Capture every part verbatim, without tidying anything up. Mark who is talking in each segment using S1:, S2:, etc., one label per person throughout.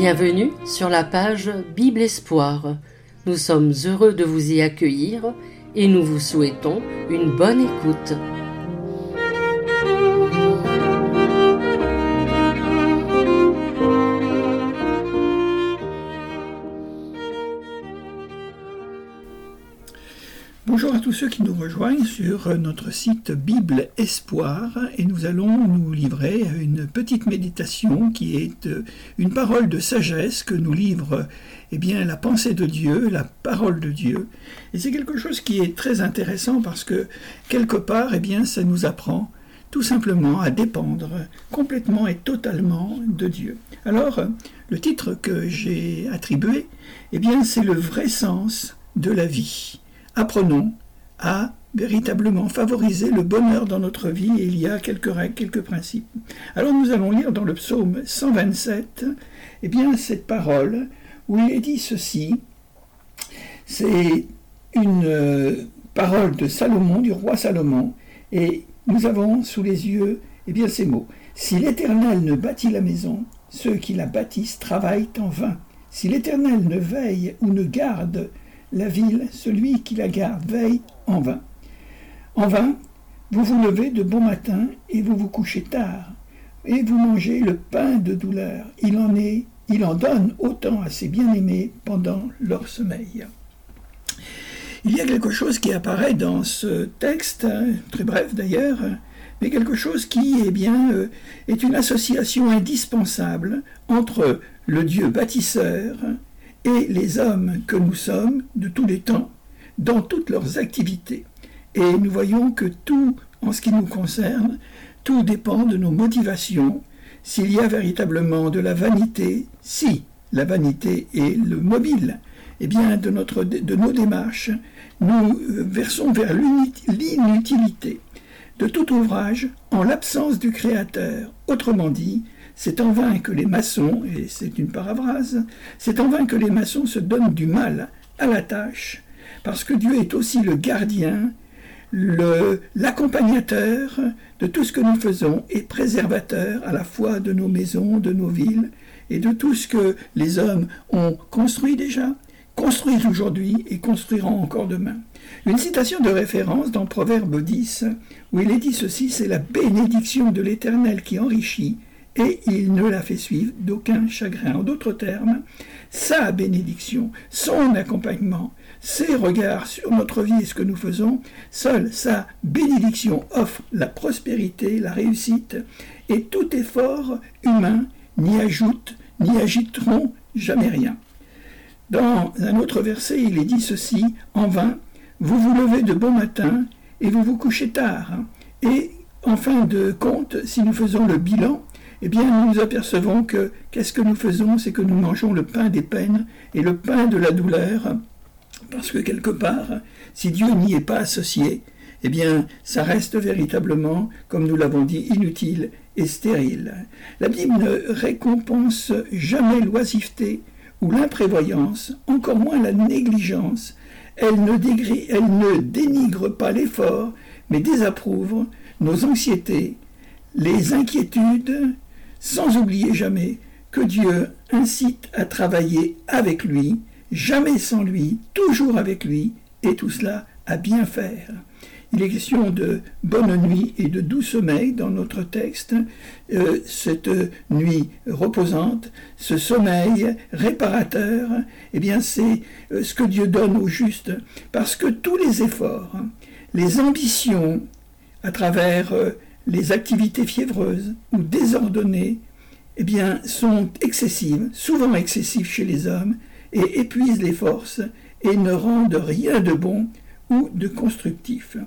S1: Bienvenue sur la page Bible Espoir. Nous sommes heureux de vous y accueillir et nous vous souhaitons une bonne écoute.
S2: Bonjour à tous ceux qui nous rejoignent sur notre site Bible Espoir et nous allons nous livrer à une petite méditation qui est une parole de sagesse que nous livre eh bien, la pensée de Dieu, la parole de Dieu. Et c'est quelque chose qui est très intéressant parce que quelque part eh bien, ça nous apprend tout simplement à dépendre complètement et totalement de Dieu. Alors le titre que j'ai attribué eh bien, c'est le vrai sens de la vie. Apprenons à véritablement favoriser le bonheur dans notre vie et il y a quelques règles, quelques principes. Alors nous allons lire dans le psaume cent vingt-sept eh bien, cette parole où il est dit ceci. C'est une euh, parole de Salomon, du roi Salomon, et nous avons sous les yeux eh bien, ces mots. « Si l'Éternel ne bâtit la maison, ceux qui la bâtissent travaillent en vain. Si l'Éternel ne veille ou ne garde la ville, celui qui la garde veille en vain. En vain, vous vous levez de bon matin et vous vous couchez tard, et vous mangez le pain de douleur. Il en est, il en donne autant à ses bien-aimés pendant leur sommeil. » Il y a quelque chose qui apparaît dans ce texte, très bref d'ailleurs, mais quelque chose qui eh bien, est une association indispensable entre le Dieu bâtisseur et les hommes que nous sommes de tous les temps, dans toutes leurs activités. Et nous voyons que tout, en ce qui nous concerne, tout dépend de nos motivations, s'il y a véritablement de la vanité, si la vanité est le mobile, eh bien de, notre, de nos démarches, nous versons vers l'inutilité de tout ouvrage en l'absence du Créateur. Autrement dit, c'est en vain que les maçons, et c'est une paraphrase, c'est en vain que les maçons se donnent du mal à la tâche, parce que Dieu est aussi le gardien, le, l'accompagnateur de tout ce que nous faisons et préservateur à la fois de nos maisons, de nos villes et de tout ce que les hommes ont construit déjà, construisent aujourd'hui et construiront encore demain. Une citation de référence dans Proverbe dix, où il est dit ceci, c'est la bénédiction de l'Éternel qui enrichit, et il ne la fait suivre d'aucun chagrin. En d'autres termes, sa bénédiction, son accompagnement, ses regards sur notre vie et ce que nous faisons, seule sa bénédiction offre la prospérité, la réussite, et tout effort humain n'y ajoute, n'y agiteront jamais rien. Dans un autre verset, il est dit ceci, en vain, vous vous levez de bon matin et vous vous couchez tard. Et en fin de compte, si nous faisons le bilan, eh bien, nous nous apercevons que qu'est-ce que nous faisons, c'est que nous mangeons le pain des peines et le pain de la douleur, parce que quelque part, si Dieu n'y est pas associé, eh bien, ça reste véritablement, comme nous l'avons dit, inutile et stérile. La Bible ne récompense jamais l'oisiveté ou l'imprévoyance, encore moins la négligence. Elle ne, dégri- elle ne dénigre pas l'effort, mais désapprouve nos anxiétés, les inquiétudes, sans oublier jamais que Dieu incite à travailler avec lui, jamais sans lui, toujours avec lui, et tout cela à bien faire. Il est question de bonne nuit et de doux sommeil dans notre texte, euh, cette nuit reposante, ce sommeil réparateur, eh bien c'est euh, ce que Dieu donne aux justes, parce que tous les efforts, les ambitions, à travers euh, les activités fiévreuses ou désordonnées, eh bien, sont excessives, souvent excessives chez les hommes, et épuisent les forces et ne rendent rien de bon ou de constructif.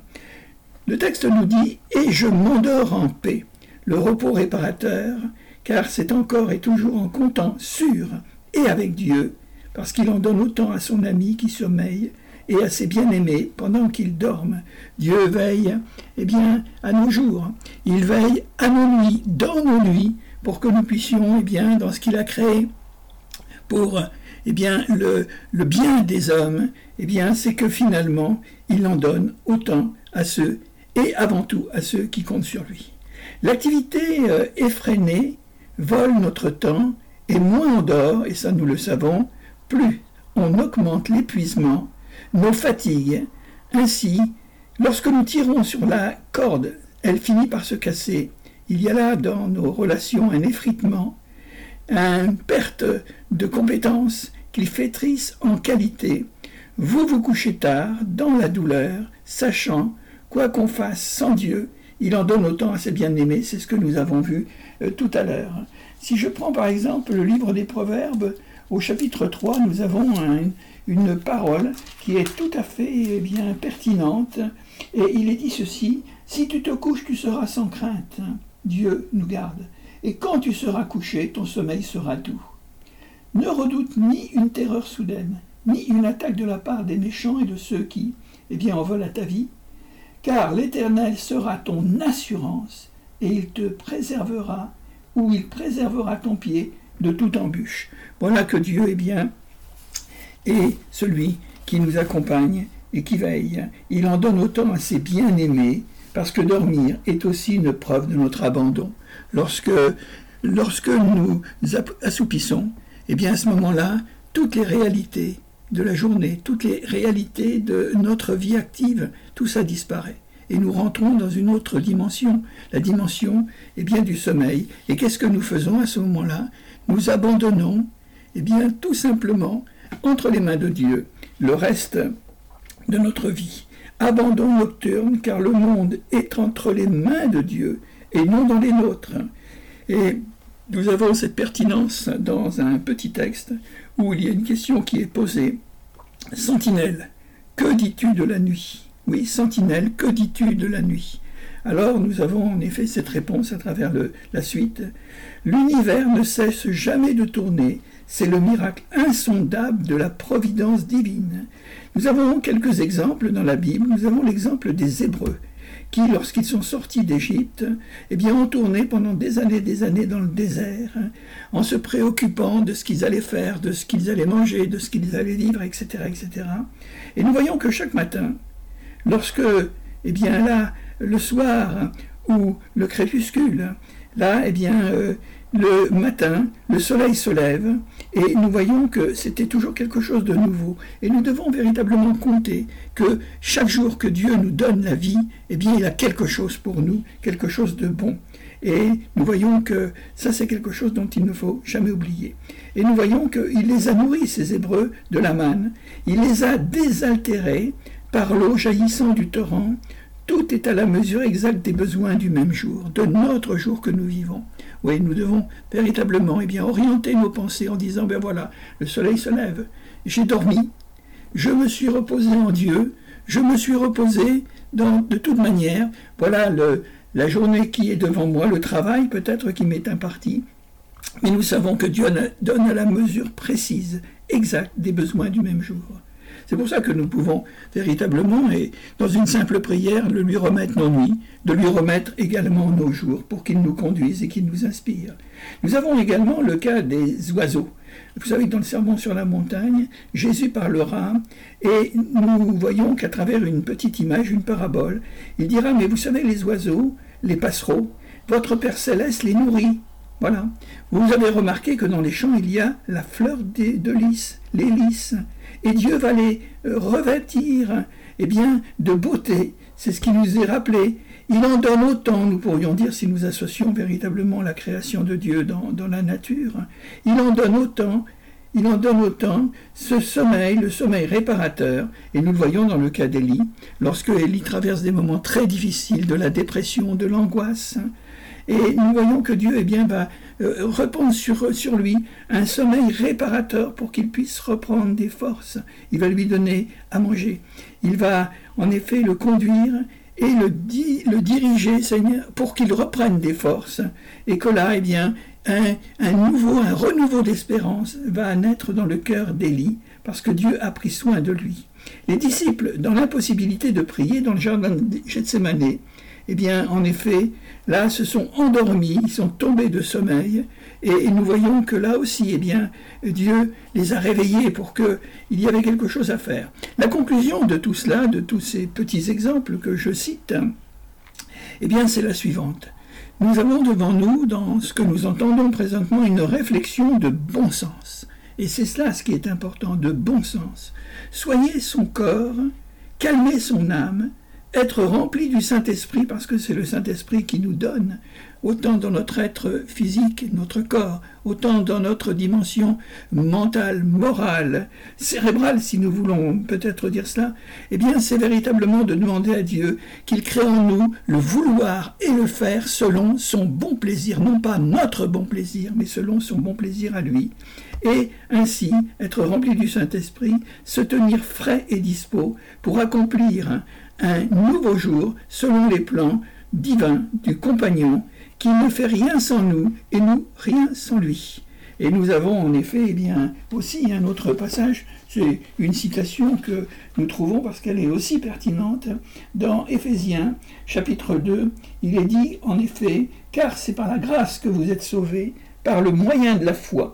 S2: Le texte nous dit « Et je m'endors en paix », le repos réparateur, car c'est encore et toujours en comptant sur et avec Dieu, parce qu'il en donne autant à son ami qui sommeille et à ses bien-aimés pendant qu'ils dorment. Dieu veille eh bien, à nos jours, il veille à nos nuits, dans nos nuits, pour que nous puissions, eh bien, dans ce qu'il a créé, pour eh bien, le, le bien des hommes, eh bien, c'est que finalement, il en donne autant à ceux, et avant tout à ceux qui comptent sur lui. L'activité euh, effrénée vole notre temps Et moins on dort, et ça nous le savons, plus on augmente l'épuisement, nos fatigues. Ainsi, lorsque nous tirons sur la corde, elle finit par se casser. Il y a là dans nos relations un effritement, une perte de compétences qui flétrissent en qualité. Vous vous couchez tard, dans la douleur, sachant, quoi qu'on fasse sans Dieu, il en donne autant à ses bien-aimés, c'est ce que nous avons vu euh, tout à l'heure. Si je prends par exemple le livre des Proverbes, au chapitre trois, nous avons un, une parole qui est tout à fait eh bien, pertinente, et il est dit ceci, « Si tu te couches, tu seras sans crainte, Dieu nous garde, et quand tu seras couché, ton sommeil sera doux. Ne redoute ni une terreur soudaine, ni une attaque de la part des méchants et de ceux qui, eh bien, en veulent à ta vie, car l'Éternel sera ton assurance, et il te préservera, ou il préservera ton pied de toute embûche. » Voilà que Dieu, eh bien, est celui qui nous accompagne et qui veille. Il en donne autant à ses bien-aimés, parce que dormir est aussi une preuve de notre abandon. Lorsque, lorsque nous assoupissons, eh bien à ce moment-là, toutes les réalités de la journée, toutes les réalités de notre vie active, tout ça disparaît. Et nous rentrons dans une autre dimension, la dimension eh bien, du sommeil. Et qu'est-ce que nous faisons à ce moment-là? Nous abandonnons eh bien, tout simplement entre les mains de Dieu le reste de notre vie. Abandon nocturne, car le monde est entre les mains de Dieu et non dans les nôtres. Et nous avons cette pertinence dans un petit texte où il y a une question qui est posée. Sentinelle, que dis-tu de la nuit? Oui, sentinelle, que dis-tu de la nuit? Alors nous avons en effet cette réponse à travers le, la suite. L'univers ne cesse jamais de tourner, c'est le miracle insondable de la providence divine. Nous avons quelques exemples dans la Bible. Nous avons l'exemple des Hébreux, qui, lorsqu'ils sont sortis d'Égypte, eh bien, ont tourné pendant des années des années dans le désert, hein, en se préoccupant de ce qu'ils allaient faire, de ce qu'ils allaient manger, de ce qu'ils allaient vivre, et cetera, et cetera. Et nous voyons que chaque matin, lorsque, eh bien, là, le soir ou le crépuscule, là, eh bien, euh, le matin, le soleil se lève et nous voyons que c'était toujours quelque chose de nouveau. Et nous devons véritablement compter que chaque jour que Dieu nous donne la vie, eh bien, il a quelque chose pour nous, quelque chose de bon. Et nous voyons que ça, c'est quelque chose dont il ne faut jamais oublier. Et nous voyons qu'il les a nourris, ces Hébreux, de la manne. Il les a désaltérés par l'eau jaillissant du torrent. Tout est à la mesure exacte des besoins du même jour, de notre jour que nous vivons. Oui, nous devons véritablement eh bien, orienter nos pensées en disant, ben voilà, le soleil se lève, j'ai dormi, je me suis reposé en Dieu, je me suis reposé dans, de toute manière, voilà le, la journée qui est devant moi, le travail peut-être qui m'est imparti, mais nous savons que Dieu donne à la mesure précise, exacte des besoins du même jour. C'est pour ça que nous pouvons véritablement, et dans une simple prière, de lui remettre nos nuits, de lui remettre également nos jours, pour qu'il nous conduise et qu'il nous inspire. Nous avons également le cas des oiseaux. Vous savez que dans le Sermon sur la montagne, Jésus parlera, et nous voyons qu'à travers une petite image, une parabole, il dira, mais vous savez, les oiseaux, les passereaux, votre Père Céleste les nourrit. Voilà. Vous avez remarqué que dans les champs, il y a la fleur des, de lys, les lys. Et Dieu va les revêtir eh bien, de beauté. C'est ce qui nous est rappelé. Il en donne autant, nous pourrions dire, si nous associons véritablement la création de Dieu dans, dans la nature. Il en donne autant, il en donne autant ce sommeil, le sommeil réparateur. Et nous le voyons dans le cas d'Élie, lorsque Élie traverse des moments très difficiles, de la dépression, de l'angoisse. Et nous voyons que Dieu eh bien, va euh, répandre sur, sur lui un sommeil réparateur pour qu'il puisse reprendre des forces. Il va lui donner à manger. Il va en effet le conduire et le, di, le diriger, Seigneur, pour qu'il reprenne des forces. Et que là, eh bien, un, un nouveau, un renouveau d'espérance va naître dans le cœur d'Élie, parce que Dieu a pris soin de lui. Les disciples, dans l'impossibilité de prier dans le jardin de Gethsémanée, eh bien, en effet, là, se sont endormis, ils sont tombés de sommeil, et, et nous voyons que là aussi, eh bien, Dieu les a réveillés pour qu'il y avait quelque chose à faire. La conclusion de tout cela, de tous ces petits exemples que je cite, eh bien, c'est la suivante. Nous avons devant nous, dans ce que nous entendons présentement, une réflexion de bon sens. Et c'est cela ce qui est important, de bon sens. Soigner son corps, calmer son âme, être rempli du Saint-Esprit, parce que c'est le Saint-Esprit qui nous donne, autant dans notre être physique, notre corps, autant dans notre dimension mentale, morale, cérébrale, si nous voulons peut-être dire cela, eh bien c'est véritablement de demander à Dieu qu'il crée en nous le vouloir et le faire selon son bon plaisir, non pas notre bon plaisir, mais selon son bon plaisir à lui, et ainsi être rempli du Saint-Esprit, se tenir frais et dispos pour accomplir un nouveau jour selon les plans divins du compagnon qui ne fait rien sans nous et nous rien sans lui. Et nous avons en effet eh bien, aussi un autre passage, c'est une citation que nous trouvons parce qu'elle est aussi pertinente, dans Éphésiens chapitre deux, il est dit en effet, car c'est par la grâce que vous êtes sauvés, par le moyen de la foi.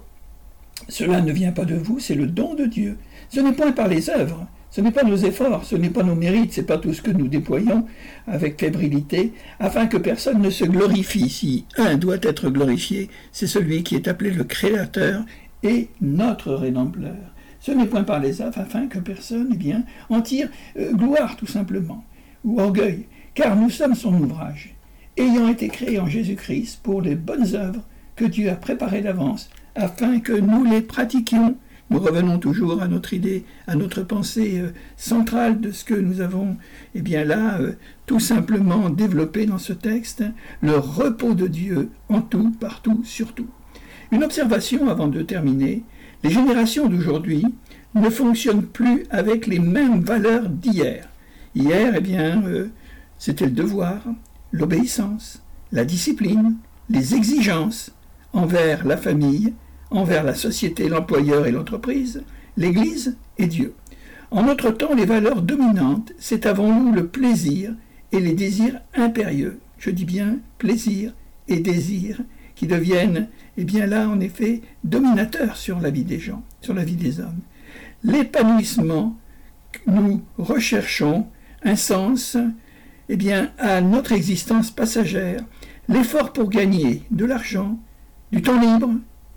S2: Cela ne vient pas de vous, c'est le don de Dieu. Ce n'est point par les œuvres, ce n'est pas nos efforts, ce n'est pas nos mérites, ce n'est pas tout ce que nous déployons avec fébrilité, afin que personne ne se glorifie. Si un doit être glorifié, c'est celui qui est appelé le Créateur et notre Rédempteur. Ce n'est point par les œuvres, afin que personne eh bien, en tire euh, gloire tout simplement, ou orgueil, car nous sommes son ouvrage, ayant été créés en Jésus-Christ pour les bonnes œuvres que Dieu a préparées d'avance, afin que nous les pratiquions. Nous revenons toujours à notre idée, à notre pensée euh, centrale de ce que nous avons, eh bien là, euh, tout simplement développé dans ce texte, le repos de Dieu en tout, partout, surtout. Une observation avant de terminer, les générations d'aujourd'hui ne fonctionnent plus avec les mêmes valeurs d'hier. Hier, eh bien, euh, c'était le devoir, l'obéissance, la discipline, les exigences envers la famille, envers la société, l'employeur et l'entreprise, l'Église et Dieu. En notre temps, les valeurs dominantes, c'est avant nous le plaisir et les désirs impérieux. Je dis bien plaisir et désir qui deviennent, eh bien là, en effet, dominateurs sur la vie des gens, sur la vie des hommes. L'épanouissement, nous recherchons un sens, eh bien, à notre existence passagère, l'effort pour gagner de l'argent, du temps libre,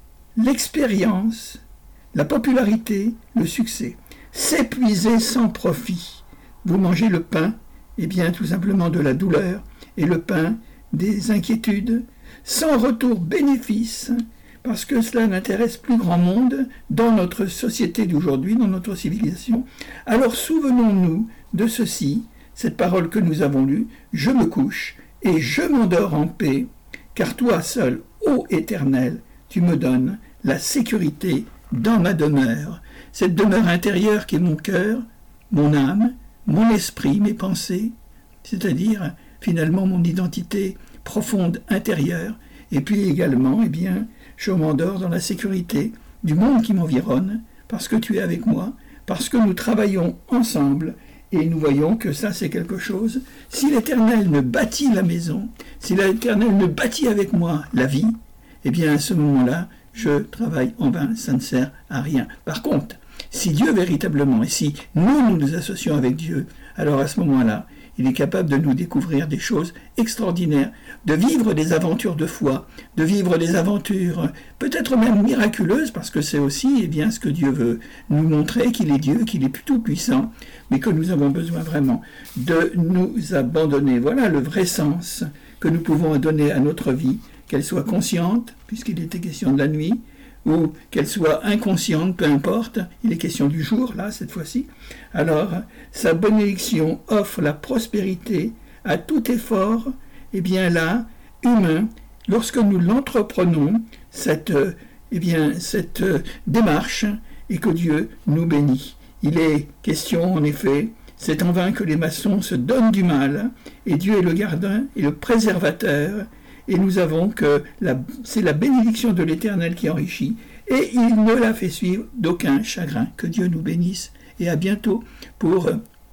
S2: l'expérience, la popularité, le succès. S'épuiser sans profit. Vous mangez le pain, eh bien tout simplement de la douleur, et le pain des inquiétudes, sans retour bénéfice, parce que cela n'intéresse plus grand monde dans notre société d'aujourd'hui, dans notre civilisation. Alors souvenons-nous de ceci, cette parole que nous avons lue, « Je me couche et je m'endors en paix, car toi seul, ô Éternel, tu me donnes la sécurité dans ma demeure. » Cette demeure intérieure qui est mon cœur, mon âme, mon esprit, mes pensées, c'est-à-dire finalement mon identité profonde intérieure, et puis également, eh bien, je m'endors dans la sécurité du monde qui m'environne, parce que tu es avec moi, parce que nous travaillons ensemble, et nous voyons que ça c'est quelque chose. Si l'Éternel me bâtit la maison, si l'Éternel me bâtit avec moi la vie, eh bien à ce moment-là, je travaille en vain, ça ne sert à rien. Par contre, si Dieu véritablement, et si nous, nous nous associons avec Dieu, alors à ce moment-là, il est capable de nous découvrir des choses extraordinaires, de vivre des aventures de foi, de vivre des aventures peut-être même miraculeuses, parce que c'est aussi eh bien, ce que Dieu veut nous montrer, qu'il est Dieu, qu'il est tout puissant, mais que nous avons besoin vraiment de nous abandonner. Voilà le vrai sens que nous pouvons donner à notre vie, qu'elle soit consciente, puisqu'il était question de la nuit, ou qu'elle soit inconsciente, peu importe, il est question du jour, là, cette fois-ci. Alors, sa bénédiction offre la prospérité à tout effort, eh bien là, humain, lorsque nous l'entreprenons, cette, eh bien, cette démarche, et que Dieu nous bénit. Il est question, en effet, c'est en vain que les maçons se donnent du mal, et Dieu est le gardien et le préservateur, et nous avons que la, c'est la bénédiction de l'Éternel qui enrichit, et il ne la fait suivre d'aucun chagrin. Que Dieu nous bénisse, et à bientôt pour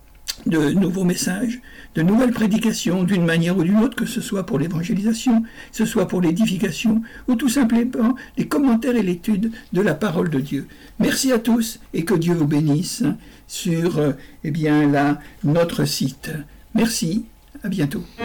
S2: de nouveaux messages, de nouvelles prédications, d'une manière ou d'une autre, que ce soit pour l'évangélisation, que ce soit pour l'édification, ou tout simplement les commentaires et l'étude de la parole de Dieu. Merci à tous, et que Dieu vous bénisse sur eh bien, là, notre site. Merci, à bientôt.